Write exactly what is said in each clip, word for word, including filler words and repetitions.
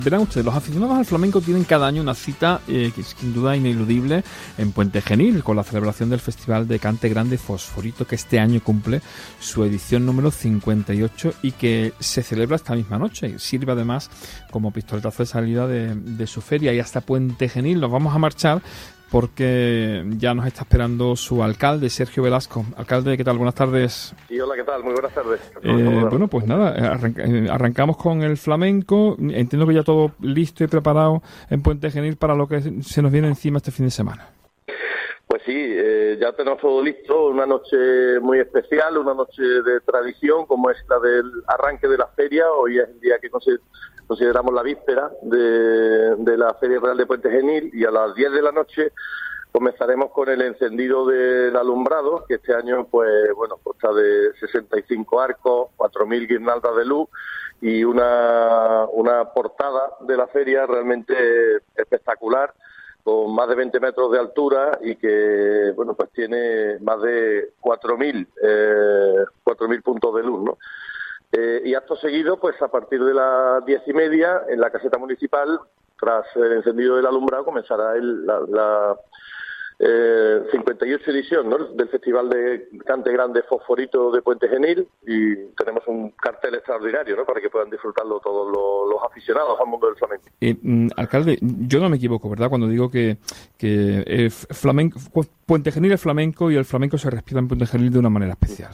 Verán ustedes, los aficionados al flamenco tienen cada año una cita eh, que es sin duda ineludible en Puente Genil, con la celebración del Festival de Cante Grande Fosforito, que este año cumple su edición número cincuenta y ocho y que se celebra esta misma noche. Sirve además como pistoletazo de salida de, de su feria. Y hasta Puente Genil nos vamos a marchar porque ya nos está esperando su alcalde, Sergio Velasco. Alcalde, ¿qué tal? Buenas tardes. Sí, hola, ¿qué tal? Muy buenas tardes. Eh, bueno, pues nada, arranca, arrancamos con el flamenco. Entiendo que ya todo listo y preparado en Puente Genil para lo que se nos viene encima este fin de semana. Pues sí, eh, ya tenemos todo listo. Una noche muy especial, una noche de tradición, como es la del arranque de la feria. Hoy es el día que consideramos la víspera de, de la Feria Real de Puente Genil, y a las diez de la noche comenzaremos con el encendido del alumbrado, que este año pues bueno consta de sesenta y cinco arcos, cuatro mil guirnaldas de luz y una, una portada de la feria realmente espectacular, con más de veinte metros de altura y que bueno pues tiene más de cuatro mil eh, cuatro mil puntos de luz, ¿no? Eh, y acto seguido, pues a partir de las diez y media, en la caseta municipal, tras el encendido del alumbrado, comenzará el, la, la eh, cincuenta y ocho edición, ¿no?, del Festival de Cante Grande Fosforito de Puente Genil, y tenemos un cartel extraordinario, ¿no?, para que puedan disfrutarlo todos los, los aficionados al mundo del flamenco. Eh, alcalde, yo no me equivoco, ¿verdad?, cuando digo que, que el flamenco, Puente Genil es flamenco y el flamenco se respira en Puente Genil de una manera especial.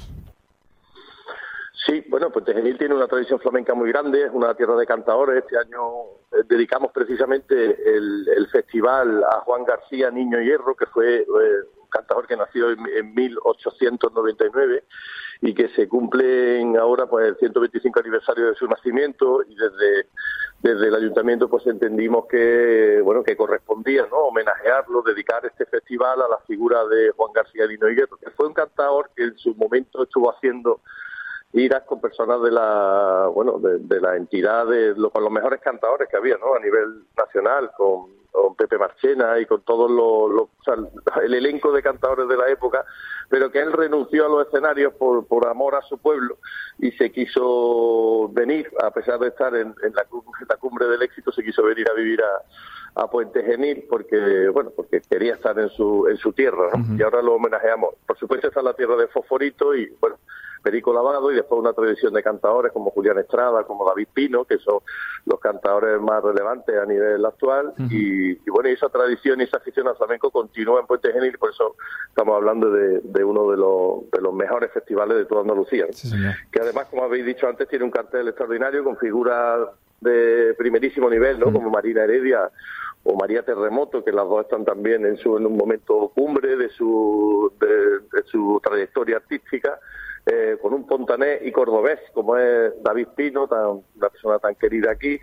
Sí, bueno, Puente Genil tiene una tradición flamenca muy grande, es una tierra de cantadores. Este año eh, dedicamos precisamente el, el festival a Juan García Niño Hierro, que fue eh, un cantador que nació en, en mil ochocientos noventa y nueve y que se cumple en ahora pues el ciento veinticinco aniversario de su nacimiento, y desde desde el ayuntamiento pues entendimos que bueno que correspondía, ¿no?, homenajearlo, dedicar este festival a la figura de Juan García Niño Hierro, que fue un cantador que en su momento estuvo haciendo iras con personas de la bueno de, de la entidad de lo, con los mejores cantadores que había, ¿no?, a nivel nacional, con, con Pepe Marchena y con todos los, los o sea, el elenco de cantadores de la época, pero que él renunció a los escenarios por, por amor a su pueblo y se quiso venir, a pesar de estar en, en, la, en la cumbre del éxito, se quiso venir a vivir a, a Puente Genil porque bueno porque quería estar en su en su tierra, ¿no? Uh-huh. Y ahora lo homenajeamos. Por supuesto está la tierra de Fosforito y bueno Perico Lavado, y después una tradición de cantadores como Julián Estrada, como David Pino, que son los cantadores más relevantes a nivel actual. Uh-huh. y, y bueno, esa tradición y esa afición al flamenco continúa en Puente Genil, por eso estamos hablando de, de uno de los, de los mejores festivales de toda Andalucía, ¿no? Sí, que además, como habéis dicho antes, tiene un cartel extraordinario con figuras de primerísimo nivel, ¿no? Uh-huh. Como Marina Heredia o María Terremoto, que las dos están también en su en un momento cumbre de su de, de su trayectoria artística. Eh, con un pontanés y cordobés como es David Pino, tan, una persona tan querida aquí,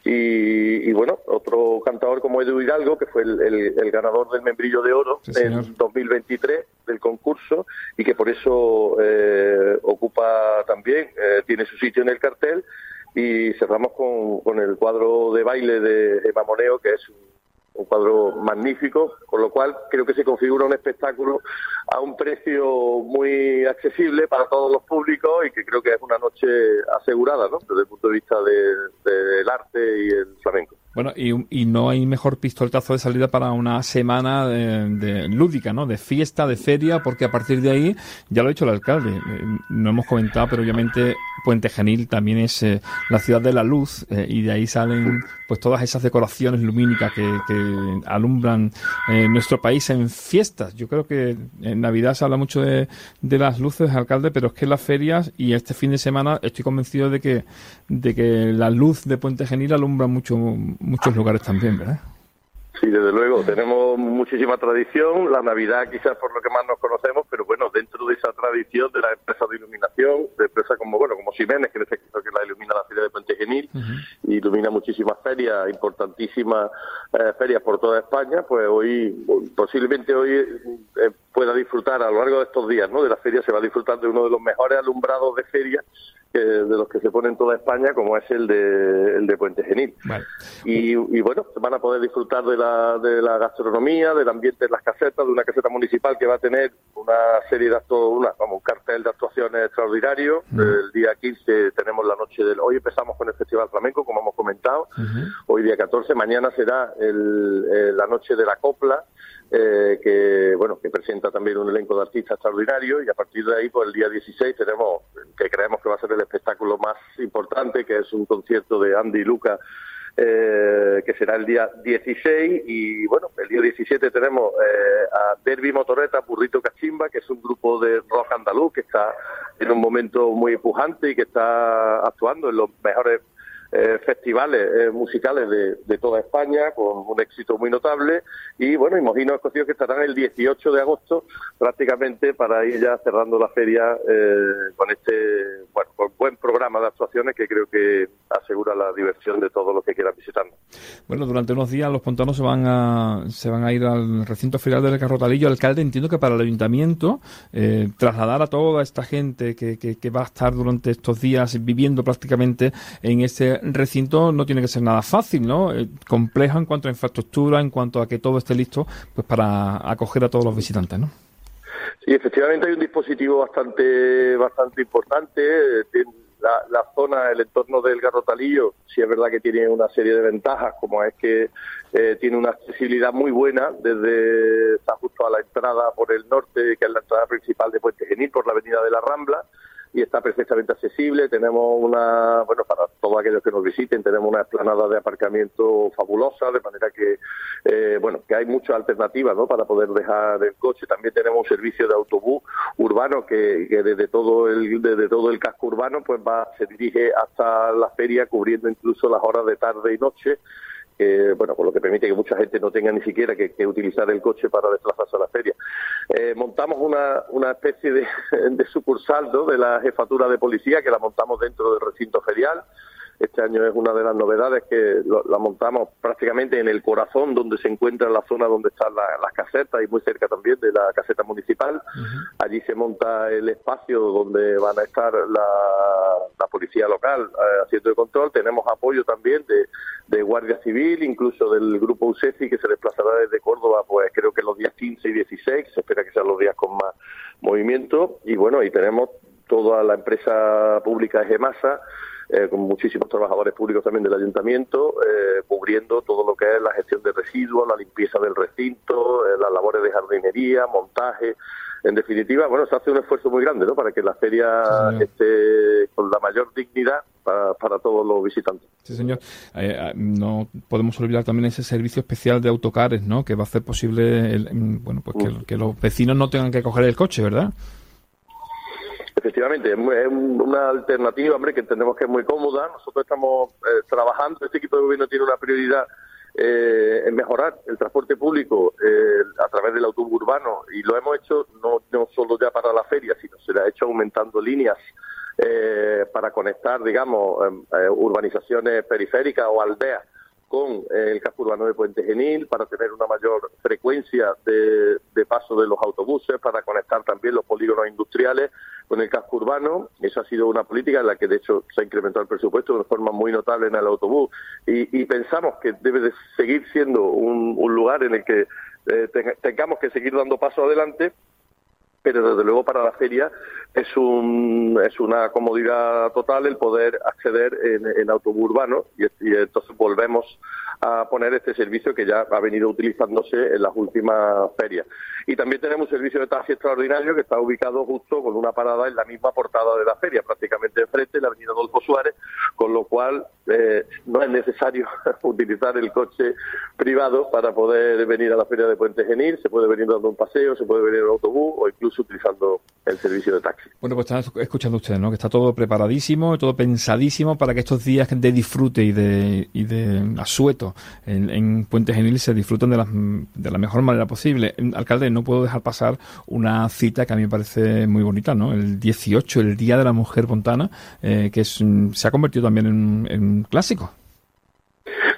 y, y bueno, otro cantador como Edu Hidalgo, que fue el, el, el ganador del Membrillo de Oro, sí, en dos mil veintitrés del concurso, y que por eso eh, ocupa también, eh, tiene su sitio en el cartel. Y cerramos con, con el cuadro de baile de Eva Moneo, que es un un cuadro magnífico, con lo cual creo que se configura un espectáculo a un precio muy accesible para todos los públicos, y que creo que es una noche asegurada, ¿no?, desde el punto de vista de, de, del arte y el flamenco. Bueno, y, y no hay mejor pistoletazo de salida para una semana de, de lúdica, ¿no?, de fiesta, de feria, porque a partir de ahí, ya lo ha dicho el alcalde, eh, no hemos comentado, pero obviamente Puente Genil también es eh, la ciudad de la luz, eh, y de ahí salen pues todas esas decoraciones lumínicas que, que alumbran eh, nuestro país en fiestas. Yo creo que en Navidad se habla mucho de, de las luces, alcalde, pero es que las ferias y este fin de semana estoy convencido de que de que la luz de Puente Genil alumbra mucho muchos lugares también, ¿verdad? Sí, desde luego, tenemos muchísima tradición, la Navidad quizás por lo que más nos conocemos, pero bueno, dentro de esa tradición de las empresas de iluminación, de empresas como bueno como Simenes, que en este caso que la ilumina la feria de Puente Genil, uh-huh. ilumina muchísimas ferias, importantísimas eh, ferias por toda España, pues hoy, posiblemente hoy eh, pueda disfrutar a lo largo de estos días, ¿no?, de la feria, se va a disfrutar de uno de los mejores alumbrados de feria que, de los que se pone en toda España, como es el de el de Puente Genil. Vale. Y, y bueno, van a poder disfrutar de la, de la gastronomía, del ambiente en las casetas, de una caseta municipal que va a tener una serie de actos, una, vamos, un cartel de actuaciones extraordinario. Uh-huh. El día quince tenemos la noche del... Hoy empezamos con el Festival Flamenco, como hemos comentado. Uh-huh. Hoy día catorce, mañana será el, el, la noche de la copla, eh, que bueno que presenta también un elenco de artistas extraordinarios, y a partir de ahí, pues el día dieciséis tenemos, que creemos que va a ser el espectáculo más importante, que es un concierto de Andy y Luca, eh, que será el día dieciséis, y bueno, el día diecisiete tenemos eh, a Derby Motoreta, Burrito Cachimba, que es un grupo de rock andaluz que está en un momento muy pujante y que está actuando en los mejores Eh, festivales eh, musicales de, de toda España, con un éxito muy notable. Y bueno, y Mojinos Escocidos, que estarán el dieciocho de agosto prácticamente para ir ya cerrando la feria eh, con este bueno con buen programa de actuaciones que creo que asegura la diversión de todos los que quieran visitarnos. Bueno, durante unos días los pontanos se van a se van a ir al recinto ferial del Carrotalillo. Alcalde, entiendo que para el ayuntamiento eh, trasladar a toda esta gente que, que, que va a estar durante estos días viviendo prácticamente en ese recinto no tiene que ser nada fácil, ¿no? Eh, complejo en cuanto a infraestructura, en cuanto a que todo esté listo pues para acoger a todos los visitantes, ¿no? Sí, efectivamente hay un dispositivo bastante bastante importante. La, la zona, el entorno del Garrotalillo, sí es verdad que tiene una serie de ventajas, como es que eh, tiene una accesibilidad muy buena, desde está justo a la entrada por el norte, que es la entrada principal de Puente Genil, por la avenida de la Rambla, y está perfectamente accesible. Tenemos una, bueno, para todos aquellos que nos visiten, tenemos una explanada de aparcamiento fabulosa, de manera que, eh, bueno, que hay muchas alternativas, ¿no?, para poder dejar el coche. También tenemos un servicio de autobús urbano que, que desde todo el desde todo el casco urbano pues va se dirige hasta la feria, cubriendo incluso las horas de tarde y noche. Eh, bueno, por lo que permite que mucha gente no tenga ni siquiera que, que utilizar el coche para desplazarse a la feria. Eh, montamos una, una especie de, de sucursal, ¿no?, de la jefatura de policía, que la montamos dentro del recinto ferial. Este año es una de las novedades, que lo, la montamos prácticamente en el corazón, donde se encuentra la zona donde están la, las casetas, y muy cerca también de la caseta municipal. Uh-huh. Allí se monta el espacio donde van a estar la, la policía local eh, haciendo el control. Tenemos apoyo también de, de Guardia Civil, incluso del grupo U C E F I, que se desplazará desde Córdoba, pues creo que los días quince y dieciséis, se espera que sean los días con más movimiento. Y bueno, y tenemos toda la empresa pública Gemasa, Eh, con muchísimos trabajadores públicos también del ayuntamiento, eh, cubriendo todo lo que es la gestión de residuos, la limpieza del recinto, eh, las labores de jardinería, montaje. En definitiva, bueno, se hace un esfuerzo muy grande, ¿no?, para que la feria sí, esté con la mayor dignidad para, para todos los visitantes. Sí, señor. Eh, no podemos olvidar también ese servicio especial de autocares, ¿no?, que va a hacer posible el, bueno, pues que, que los vecinos no tengan que coger el coche, ¿verdad? Efectivamente, es una alternativa, hombre, que entendemos que es muy cómoda. Nosotros estamos eh, trabajando, este equipo de gobierno tiene una prioridad eh, en mejorar el transporte público eh, a través del autobús urbano, y lo hemos hecho no, no solo ya para la feria, sino se le ha hecho aumentando líneas eh, para conectar, digamos, eh, urbanizaciones periféricas o aldeas con el casco urbano de Puente Genil, para tener una mayor frecuencia de, de paso de los autobuses, para conectar también los polígonos industriales con el casco urbano. Eso ha sido una política en la que, de hecho, se ha incrementado el presupuesto de una forma muy notable en el autobús, y, y pensamos que debe de seguir siendo un, un lugar en el que eh, tengamos que seguir dando paso adelante. Pero desde luego para la feria es un es una comodidad total el poder acceder en, en autobús urbano, y, y entonces volvemos a poner este servicio que ya ha venido utilizándose en las últimas ferias. Y también tenemos un servicio de taxi extraordinario que está ubicado justo con una parada en la misma portada de la feria, prácticamente enfrente de la avenida Adolfo Suárez, con lo cual eh, no es necesario utilizar el coche privado para poder venir a la feria de Puente Genil. Se puede venir dando un paseo, se puede venir en autobús o incluso utilizando el servicio de taxi. Bueno, pues están escuchando ustedes, ¿no?, que está todo preparadísimo, todo pensadísimo para que estos días de disfrute y de y de asueto en, en Puente Genil se disfruten de la, de la mejor manera posible. Alcalde, no puedo dejar pasar una cita que a mí me parece muy bonita, ¿no? El dieciocho, el Día de la Mujer Pontana, eh, que es, se ha convertido también en, en un clásico.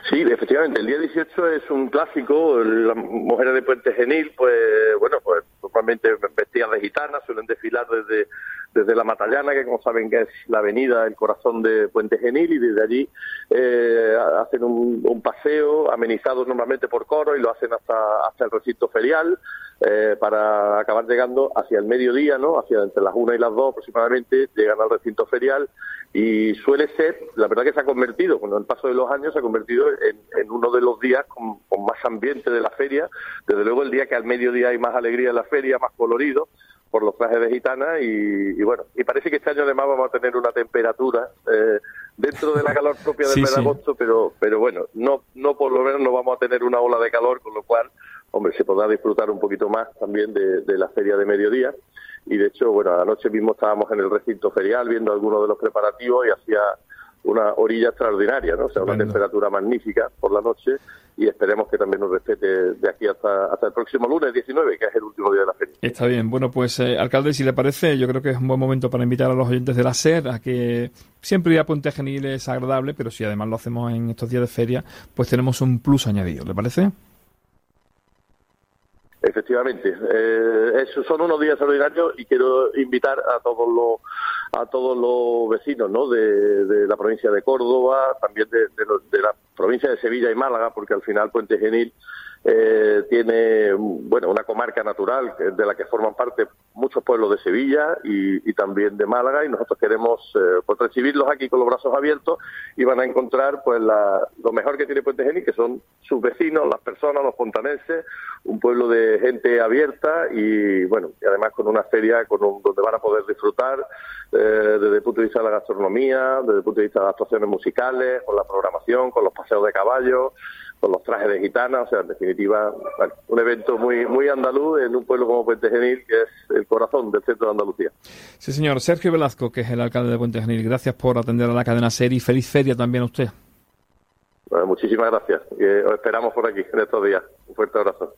Sí, efectivamente, el día dieciocho es un clásico. Las mujeres de Puente Genil, pues, bueno, pues normalmente vestidas de gitanas, suelen desfilar desde, desde la Matallana, que como saben que es la avenida, el corazón de Puente Genil, y desde allí eh, hacen un, un paseo amenizado normalmente por coro y lo hacen hasta, hasta el recinto ferial, eh, para acabar llegando hacia el mediodía, ¿no? Hacia entre las una y las dos aproximadamente, llegan al recinto ferial. Y suele ser, la verdad que se ha convertido, con el paso de los años, se ha convertido en, en uno de los días con, con más ambiente de la feria. Desde luego el día que al mediodía hay más alegría en la feria, más colorido, por los trajes de gitana. Y, y bueno, y parece que este año además vamos a tener una temperatura eh, dentro de la calor propia del sí, mes de sí. agosto, pero pero bueno, no no por lo menos no vamos a tener una ola de calor, con lo cual, hombre, se podrá disfrutar un poquito más también de, de la feria de mediodía. Y de hecho, bueno, anoche mismo estábamos en el recinto ferial viendo algunos de los preparativos y hacía una orilla extraordinaria, ¿no? O sea, una Bueno. temperatura magnífica por la noche, y esperemos que también nos respete de aquí hasta, hasta el próximo lunes diecinueve, que es el último día de la feria. Está bien. Bueno, pues, eh, alcalde, si le parece, yo creo que es un buen momento para invitar a los oyentes de la SER a que siempre ir a Puente Genil es agradable, pero si además lo hacemos en estos días de feria, pues tenemos un plus añadido. ¿Le parece? Efectivamente, eh, esos son unos días extraordinarios, y quiero invitar a todos los a todos los vecinos, ¿no? de, de la provincia de Córdoba, también de, de, los, de la provincia de Sevilla y Málaga, porque al final Puente Genil eh, tiene, bueno, una comarca natural de la que forman parte muchos pueblos de Sevilla y, y también de Málaga, y nosotros queremos eh, pues recibirlos aquí con los brazos abiertos, y van a encontrar pues la, lo mejor que tiene Puente Genil, que son sus vecinos, las personas, los pontanenses, un pueblo de gente abierta y bueno, y además con una feria con un, donde van a poder disfrutar eh, desde el punto de vista de la gastronomía, desde el punto de vista de las actuaciones musicales, con la programación, con los paseos de caballos, con los trajes de gitana. O sea, en definitiva, bueno, un evento muy muy andaluz en un pueblo como Puente Genil, que es el corazón del centro de Andalucía. Sí, señor. Sergio Velasco, que es el alcalde de Puente Genil, gracias por atender a la cadena SER y feliz feria también a usted. Bueno, muchísimas gracias. Eh, os esperamos por aquí en estos días. Un fuerte abrazo.